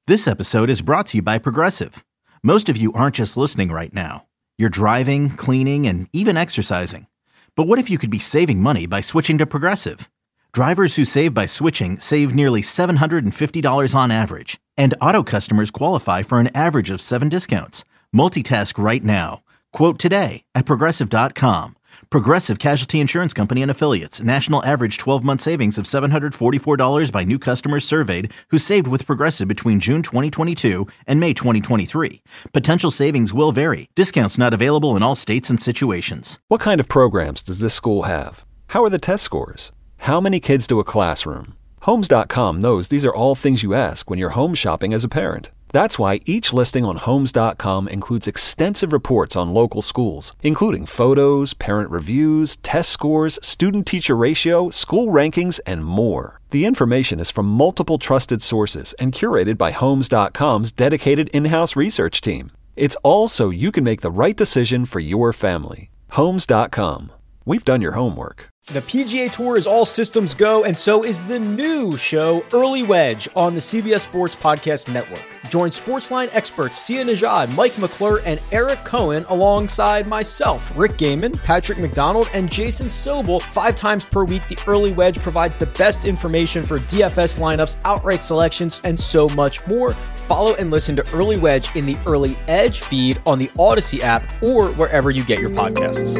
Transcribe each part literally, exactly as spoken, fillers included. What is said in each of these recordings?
This episode is brought to you by Progressive. Most of you aren't just listening right now. You're driving, cleaning, and even exercising. But what if you could be saving money by switching to Progressive? Drivers who save by switching save nearly seven hundred fifty dollars on average. And auto customers qualify for an average of seven discounts. Multitask right now. Quote today at Progressive dot com. Progressive Casualty Insurance Company and Affiliates. National average twelve-month savings of seven hundred forty-four dollars by new customers surveyed who saved with Progressive between June twenty twenty-two and May twenty twenty-three. Potential savings will vary. Discounts not available in all states and situations. What kind of programs does this school have? How are the test scores? How many kids do a classroom? Homes dot com knows these are all things you ask when you're home shopping as a parent. That's why each listing on Homes dot com includes extensive reports on local schools, including photos, parent reviews, test scores, student-teacher ratio, school rankings, and more. The information is from multiple trusted sources and curated by Homes dot com's dedicated in-house research team. It's all so you can make the right decision for your family. Homes dot com. We've done your homework. The P G A Tour is all systems go, and so is the new show, Early Wedge, on the C B S Sports Podcast Network. Join Sportsline experts Sia Nejad, Mike McClure, and Eric Cohen alongside myself, Rick Gaiman, Patrick McDonald, and Jason Sobel. Five times per week, the Early Wedge provides the best information for D F S lineups, outright selections, and so much more. Follow and listen to Early Wedge in the Early Edge feed on the Odyssey app or wherever you get your podcasts.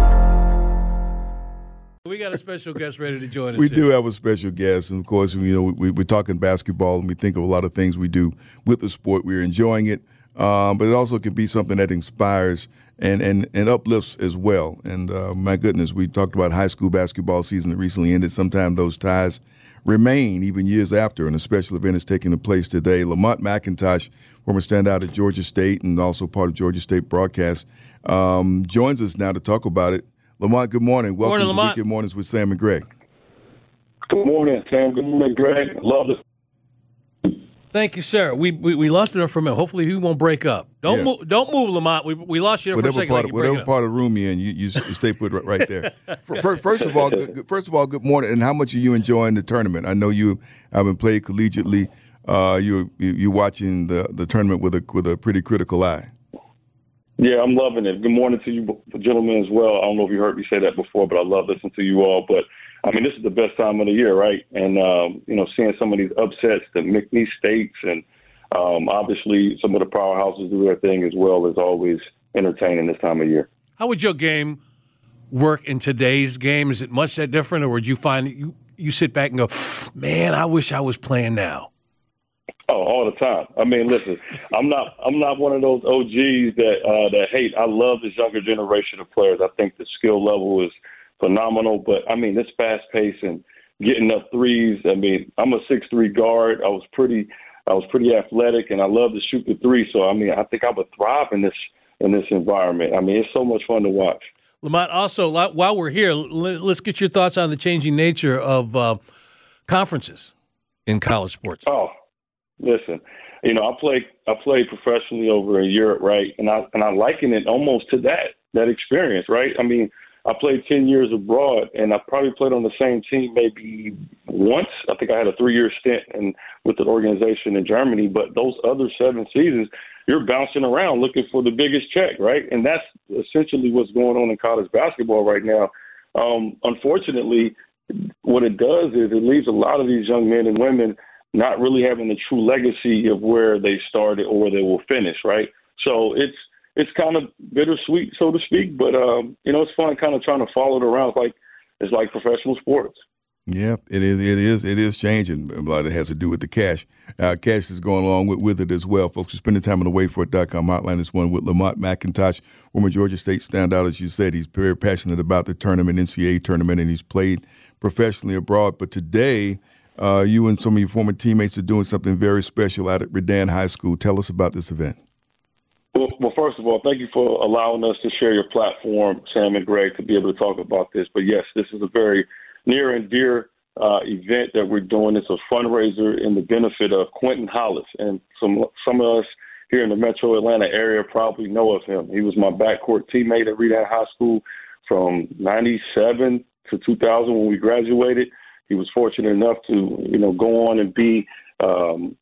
We got a special guest ready to join us. We here. do have a special guest, and of course, you know, we, we're talking basketball, and we think of a lot of things we do with the sport. We're enjoying it, um, but it also can be something that inspires and and, and uplifts as well. And uh, my goodness, we talked about high school basketball season that recently ended. Sometimes those ties remain even years after, and a special event is taking place today. Lamont McIntosh, former standout at Georgia State and also part of Georgia State broadcast, um, joins us now to talk about it. Lamont, good morning. Welcome morning, to Lamont. Weekend Mornings with Sam and Greg. Good morning, Sam. Good morning, Greg. Love this. Thank you, sir. We we, we lost it for a minute. Hopefully, he won't break up. Don't Yeah. move. Don't move, Lamont. We we lost you there for a Whatever second. part, like of, you break whatever it up. part of the room you're in, you, you stay put right, right there. First, first of all, good, first of all, good morning. And how much are you enjoying the tournament? I know you haven't played collegiately. Uh, you you you're watching the, the tournament with a with a pretty critical eye. Yeah, I'm loving it. Good morning to you gentlemen as well. I don't know if you heard me say that before, but I love listening to you all. But, I mean, this is the best time of the year, right? And, um, you know, seeing some of these upsets, the McNeese States, and um, obviously some of the powerhouses do their thing as well is always entertaining this time of year. How would your game work in today's game? Is it much that different, or would you find that you, you sit back and go, man, I wish I was playing now? Oh, all the time. I mean, listen, I'm not I'm not one of those O Gs that uh, that hate. I love this younger generation of players. I think the skill level is phenomenal. But, I mean, this fast pace and getting up threes. I mean, I'm a six three guard. I was pretty I was pretty athletic, and I love to shoot the three. So, I mean, I think I would thrive in this in this environment. I mean, it's so much fun to watch. Lamont, also, while we're here, let's get your thoughts on the changing nature of uh, conferences in college sports. Oh, listen, you know, I played I played professionally over in Europe, right? And I and I liken it almost to that that experience, right? I mean, I played ten years abroad, and I probably played on the same team maybe once. I think I had a three-year stint in, with the organization in Germany, but those other seven seasons, you're bouncing around looking for the biggest check, right? And that's essentially what's going on in college basketball right now. Um, unfortunately, what it does is it leaves a lot of these young men and women not really having the true legacy of where they started or where they will finish, right? So it's it's kind of bittersweet, so to speak, but um, you know, it's fun kind of trying to follow it around. It's like it's like professional sports. Yeah, it is. It is. It is changing. A lot of it has to do with the cash. Uh, cash is going along with, with it as well. Folks, you're spending time on the wait for it dot com hotline. This one with Lamont McIntosh, former Georgia State standout. As you said, he's very passionate about the tournament, N C double A tournament, and he's played professionally abroad. But today, uh, you and some of your former teammates are doing something very special out at Redan High School. Tell us about this event. Well, well, first of all, thank you for allowing us to share your platform, Sam and Greg, to be able to talk about this. But, yes, this is a very near and dear uh, event that we're doing. It's a fundraiser in the benefit of Quentin Hollis. And some some of us here in the metro Atlanta area probably know of him. He was my backcourt teammate at Redan High School from ninety-seven to two thousand when we graduated. He was fortunate enough to, you know, go on and be um,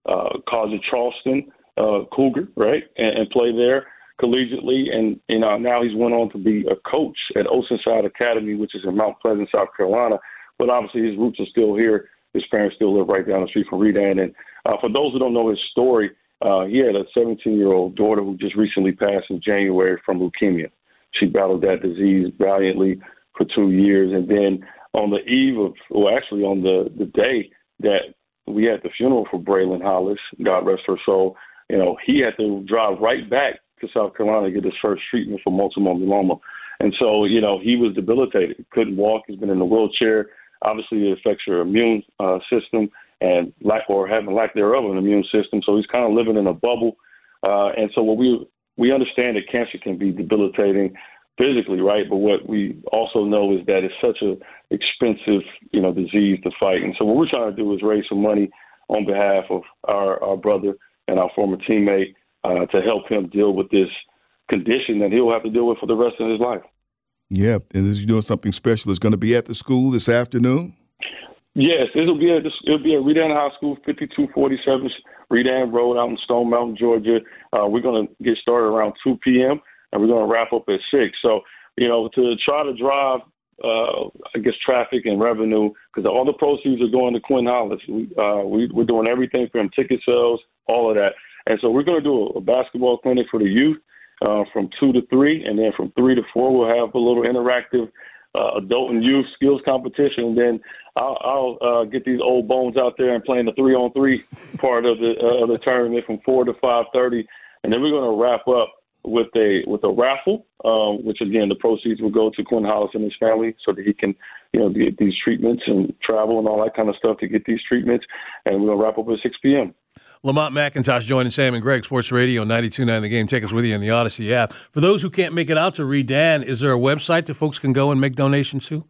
uh, College of Charleston uh, Cougar, right, and, and play there collegiately. And you know, now he's went on to be a coach at Oceanside Academy, which is in Mount Pleasant, South Carolina. But obviously his roots are still here. His parents still live right down the street from Redan. And uh, for those who don't know his story, uh, he had a seventeen-year-old daughter who just recently passed in January from leukemia. She battled that disease valiantly for two years. And then on the eve of, well, actually on the, the day that we had the funeral for Braylon Hollis, God rest her soul, you know, he had to drive right back to South Carolina to get his first treatment for multiple myeloma. And so, you know, he was debilitated. He couldn't walk. He's been in a wheelchair. Obviously, it affects your immune uh, system and lack or having lack thereof of an immune system. So he's kind of living in a bubble. Uh, and so what we we understand that cancer can be debilitating physically, right? But what we also know is that it's such a expensive, you know, disease to fight. And so what we're trying to do is raise some money on behalf of our, our brother and our former teammate uh, to help him deal with this condition that he'll have to deal with for the rest of his life. Yeah, and this is doing something special. It's going to be at the school this afternoon? Yes, it'll be at it'll be at Redan High School, fifty-two forty-seven Redan Road out in Stone Mountain, Georgia. Uh, we're going to get started around two p.m., and we're going to wrap up at six. So, you know, to try to drive, uh, I guess, traffic and revenue, because all the proceeds are going to Quinn Hollis. We, uh, we, we're doing everything from ticket sales, all of that. And so we're going to do a, a basketball clinic for the youth uh, from two to three, and then from three to four we'll have a little interactive uh, adult and youth skills competition. And then I'll, I'll uh, get these old bones out there and playing the three-on-three part of the uh, of the tournament from four to five thirty. And then we're going to wrap up with a with a raffle, um, which again the proceeds will go to Quinn Hollis and his family, so that he can, you know, get these treatments and travel and all that kind of stuff to get these treatments. And we're gonna wrap up at six p.m. Lamont McIntosh joining Sam and Greg, Sports Radio ninety-two point nine The Game. Take us with you in the Odyssey app. For those who can't make it out to Redan, is there a website that folks can go and make donations to?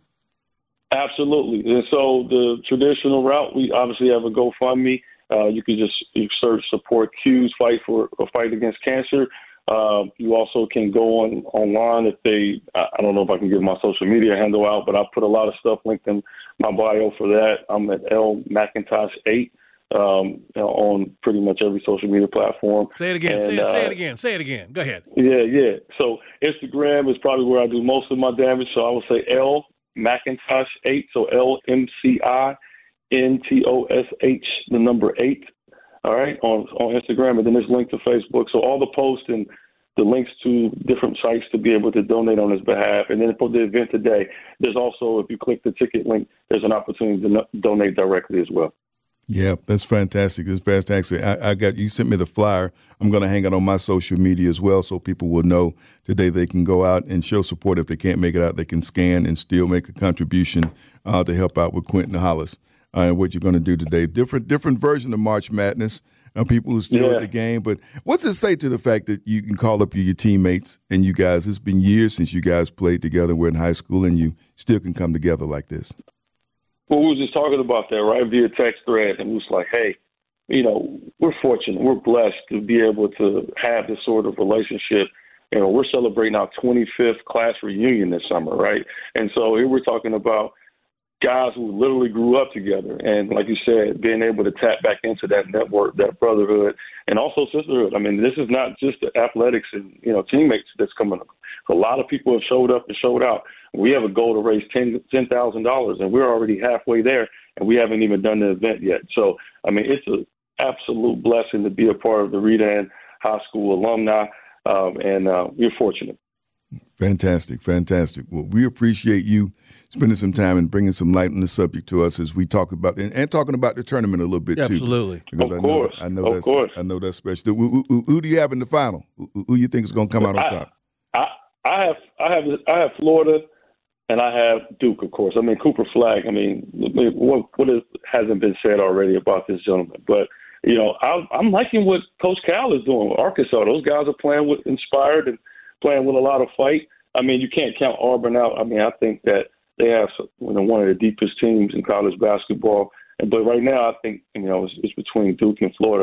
Absolutely. And so the traditional route, we obviously have a GoFundMe. Uh, you can just you search support Q's fight for a fight against cancer. Uh, you also can go on online if they, I don't know if I can give my social media handle out, but I put a lot of stuff linked in my bio for that. I'm at L McIntosh eight um, on pretty much every social media platform. Say it again. And, say, it, uh, say it again. Say it again. Go ahead. Yeah, yeah. So Instagram is probably where I do most of my damage. So I would say L McIntosh eight. So L M C I N T O S H, the number eight. All right, on on Instagram, and then it's linked to Facebook. So all the posts and the links to different sites to be able to donate on his behalf. And then for the event today, there's also, if you click the ticket link, there's an opportunity to no- donate directly as well. Yeah, that's fantastic. That's fantastic. I, I got you sent me the flyer. I'm going to hang it on my social media as well, so people will know today they can go out and show support. If they can't make it out, they can scan and still make a contribution uh, to help out with Quentin Hollis. Uh, and what you're going to do today. Different different version of March Madness, uh, people who still yeah. at the game. But what's it say to the fact that you can call up your, your teammates and you guys, it's been years since you guys played together, we're in high school, and you still can come together like this? Well, we were just talking about that, right, via text thread, and it was like, hey, you know, we're fortunate, we're blessed to be able to have this sort of relationship. You know, we're celebrating our twenty-fifth class reunion this summer, right? And so here we're talking about guys who literally grew up together. And like you said, being able to tap back into that network, that brotherhood, and also sisterhood. I mean, this is not just the athletics and, you know, teammates that's coming up. A lot of people have showed up and showed out. We have a goal to raise ten thousand dollars, and we're already halfway there, and we haven't even done the event yet. So, I mean, it's an absolute blessing to be a part of the Redan High School alumni, um, and uh, we're fortunate. Fantastic, fantastic. Well, we appreciate you spending some time and bringing some light on the subject to us as we talk about and, and talking about the tournament a little bit yeah, too. Absolutely, because of I course, know, I know of that's, course. I know that's special. Who, who, who do you have in the final? Who, who you think is going to come out on I, top? I, I have, I have, I have Florida, and I have Duke, of course. I mean, Cooper Flagg. I mean, what, what is, hasn't been said already about this gentleman? But you know, I'm, I'm liking what Coach Cal is doing with Arkansas. Those guys are playing with inspired and playing with a lot of fight. I mean, you can't count Auburn out. I mean, I think that they have you know, one of the deepest teams in college basketball. But right now, I think, you know, it's, it's between Duke and Florida.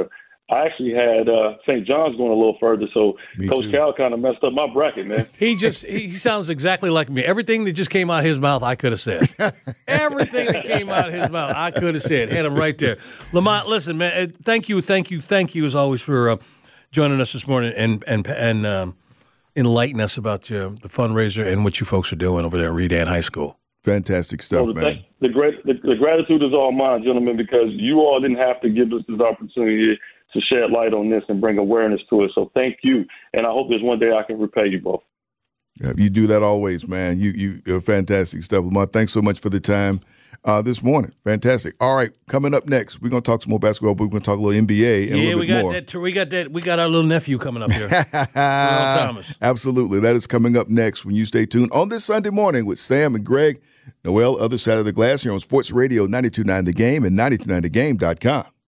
I actually had uh, Saint John's going a little further, so Me Coach too. Cal kind of messed up my bracket, man. He just he sounds exactly like me. Everything that just came out of his mouth, I could have said. Everything that came out of his mouth, I could have said. Had him right there. Lamont, listen, man. Thank you, thank you, thank you as always for uh, joining us this morning and and and um, enlighten us about uh, the fundraiser and what you folks are doing over there at Redan High School. Fantastic stuff, Well, the, man. th- the great the, the gratitude is all mine, gentlemen, because you all didn't have to give us this opportunity to shed light on this and bring awareness to it. So thank you, and I hope there's one day I can repay you both. Yeah, you do that always, man. You you you're fantastic stuff, Lamont. Thanks so much for the time uh, this morning. Fantastic. All right, coming up next, we're gonna talk some more basketball, but we're gonna talk a little N B A and a Yeah, little we bit got more. that. We got that. We got our little nephew coming up here. Earl Thomas. Absolutely, that is coming up next. When you stay tuned on this Sunday morning with Sam and Greg, Noel, other side of the glass here on Sports Radio ninety-two point nine The Game and ninety-two point nine the game dot com.